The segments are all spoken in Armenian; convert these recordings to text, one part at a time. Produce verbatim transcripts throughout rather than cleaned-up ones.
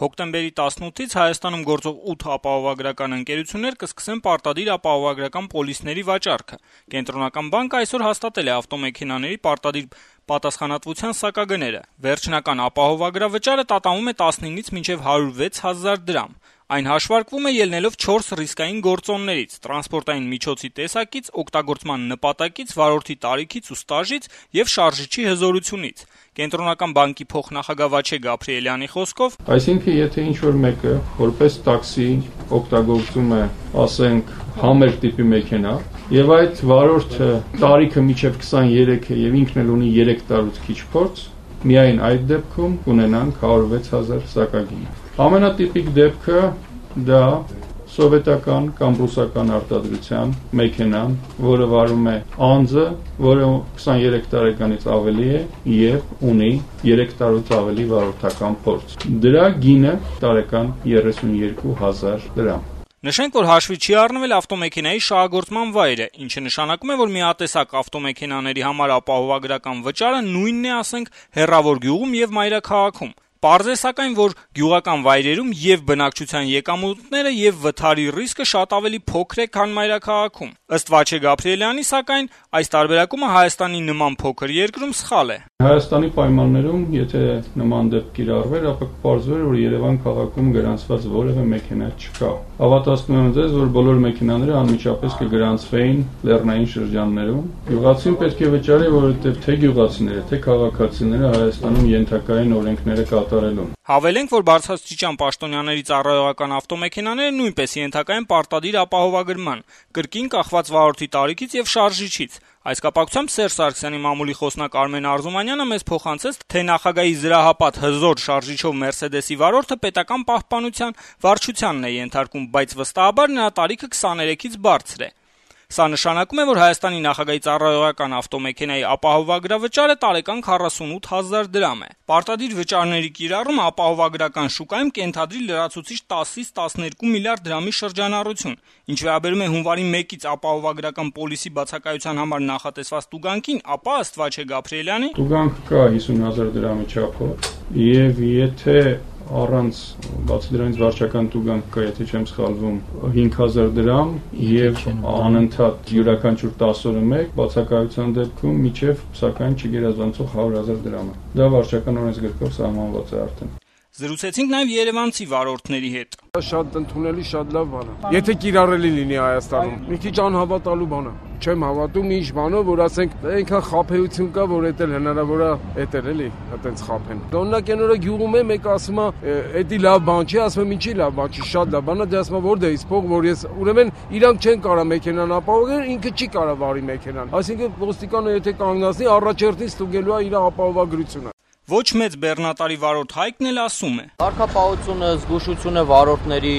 Հոկտեմբերի տասնութից Հայաստանում գործող ութ ապահովագրական ընկերություններ կսկսեն պարտադիր ապահովագրական պոլիսների վաճառքը։ Կենտրոնական բանկը այսօր հաստատել է ավտոմեքենաների պարտադիր պատասխանատվության սակագները։ Վերջնական ապահովագրավճարը տատանվում է տասնինից մինչև հարյուր վեց հազար դրամ։ Այն հաշվարկվում է ելնելով չորս ռիսկային գործոններից՝ տրանսպորտային միջոցի տեսակից, օգտագործման նպատակից, վարորդի տարիքից ու ստաժից եւ շարժիչի հզորությունից։ Կենտրոնական բանկի փոխնախագահ Վաչե Գաբրիելյանի խոսքով, այսինքն եթե ինչ-որ մեկը որպես տաքսի օգտագործում է, ասենք, համեր տիպի մեքենա, եւ այդ վարորդը տարիքը մինչեւ քսաներեք է եւ ինքն էլ ունի երեք տարուց քիչ փորձ, միայն այդ դեպքում կունենանք հարյուր վեց հազար սակագին։ Ամենատիպիկ դեպքը դա սովետական կամ ռուսական արտադրության մեքենան, որը վարում է անձը, որը քսաներեք տարեկանից ավելի է եւ ունի երեք տարուց ավելի վարորդական փորձ։ Դրա գինը տարեկան երեսունյոթ հազար դրամ։ Նշենք, որ հաշվի չի առնվել ավտոմեքենայի շահագործման վայրը, ինչը նշանակում է, որ միատեսակ ավտոմեքենաների համար ապահովագրական վճարը նույնն է, ասենք, հեռավոր գյուղում եւ մայրաքաղաքում։ Պարզ է, սակայն, որ գյուղական վայրերում եւ բնակչության եկամուտները եւ վթարի ռիսկը շատ ավելի փոքր է, քան մայրաքաղաքում։ Ըստ Վաչե Գաբրիելյանի, սակայն, այս տարբերակումը Հայաստանի նման փոքր երկրում սխալ է։ Հայաստանի պայմաններում, եթե նման դեպք կիրառվեր, ապա կպարզվեր, որ Երևան քաղաքում գրանցված որևէ մեքենա չկա։ Հավատացնում եմ ձեզ, որ բոլոր մեքենաները անմիջապես կգրանցվեին լեռնային շրջաններում։ Գյուղացին պետք է վճարի, որովհետեւ թե գյուղացիները, թե քաղաքացիները Հայաստանում ենթակային օրենքները կատարելուն։ Հավելենք, որ բարձրաստիճան պաշտոնյաների ծառայողական ավտոմեքենաները նույնպես ենթակային պարտադիր ապահովագրման, կրկին կախված վարորդի տարիքից եւ շարժիչից։ Այս կապակցությամբ Սերժ Սարգսյանի մամուլի խոսնակ Արմեն Արզումանյանը մեզ փոխանցեց, թե նախագահի զրահապատ հզոր շարժիչով Մերսեդեսի վարորդը պետական պահպանության վարչությանն է ենթարկում, բայց վստահաբար նրա տարիքը քսաներեքից բարձր է։ Սա նշանակում է, որ Հայաստանի նախագահի ծառայողական ավտոմեքենայի ապահովագրավճարը տարեկան քառասունութ հազար դրամ է։ Պարտադիր վճարների կիրառումը ապահովագրական շուկայում կենթադրի լրացուցիչ տասից տասներկու միլիարդ դրամի շրջանառություն։ Ինչ վերաբերում է հունվարի մեկից ապահովագրական պոլիսի բացակայության համար նախատեսված տուգանքին, ապա ըստ Վաչե Գաբրիելյանի, տուգանքը կա հիսուն հազար դրամի չափով, եւ եթե առանց բացի դրանից վարչական տուգանք կա, եթե չեմ սխալվում, հինգ հազար դրամ եւ անընդհատ յուրաքանչյուր տասը օրը մեկ բացակայության դեպքում միջև սակայն չգերազանցող հարյուր հազար դրամ է։ Դա վարչական օրենսգրքով սահմանված է արդեն։ Զրուցեցինք նաև երևանցի վարորդների հետ։ Շատ ընդունելի, շատ լավ բան է։ Եթե կիրառելի լինի Հայաստանում, մի քիչ անհավատալու բան է։ Չեմ հավատում ինչ բանով, որ ասենք այնքան խափեություն կա, որ էտել հնարավոր է էտել էլի, այտենց խափեն։ Օրինակ այն օրը գյուղում է մեկը ասում է, «Էդի լավ բան չի», ասում եմ, «Ինչի լավ բան չի, շատ լավ բան է», դե ասում եմ, «Որտե՞ղ փող, որ ես»։ Ուրեմն իրանք չեն կարող մեքենան ապահովել, ինքը չի կարող վարի մեքենան։ Այսինքն ոստիկանը եթե կանգնացնի, առաջերտին ստուգելու է իր ապահովագրությունը։ Ոչ մեծ բեռնատարի վարորդ Հայկն էլ ասում է. Կարգապահությունը, զգուշությունը վարորդների,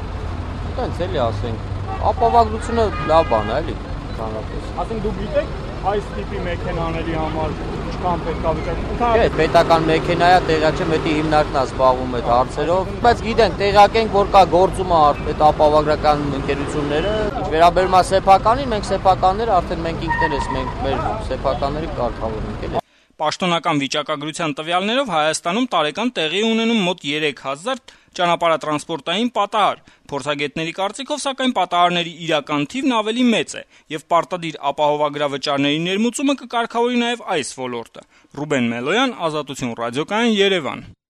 այտենց էլի ասենք, ապահովագրությունը լավ բան է, էլի, կանրապես։ Ասենք դուք գիտեք, այս տիպի մեքենաների համար ինչքան պետք է վճարել։ Չէ, պետական մեքենա է, տեղյակ չեմ, դա հիմնարկն է զբաղվում այդ հարցերով, բայց գիտենք, տեղյակ ենք, որ կա գործում է այդ ապահովագրական ընկերությունները։ Ինչ վերաբերում է սեփականին, մենք սեփականները արդեն մենք ինքներս մենք մեր սեփականների կարգավորենք էլի։ Պաշտոնական վիճակագրության տվյալներով Հայաստանում տարեկան տեղի ունենում մոտ երեք հազար ճանապարհատրանսպորտային պատահար։ Փորձագետների կարծիքով, սակայն պատահարների իրական թիվն ավելի մեծ է, եւ պարտադիր ապահովագրավճարների ներմուծումը կկարգավորի նաեւ այս ոլորտը։ Ռուբեն Մելոյան, Ազատություն ռադիոկայան, Երևան։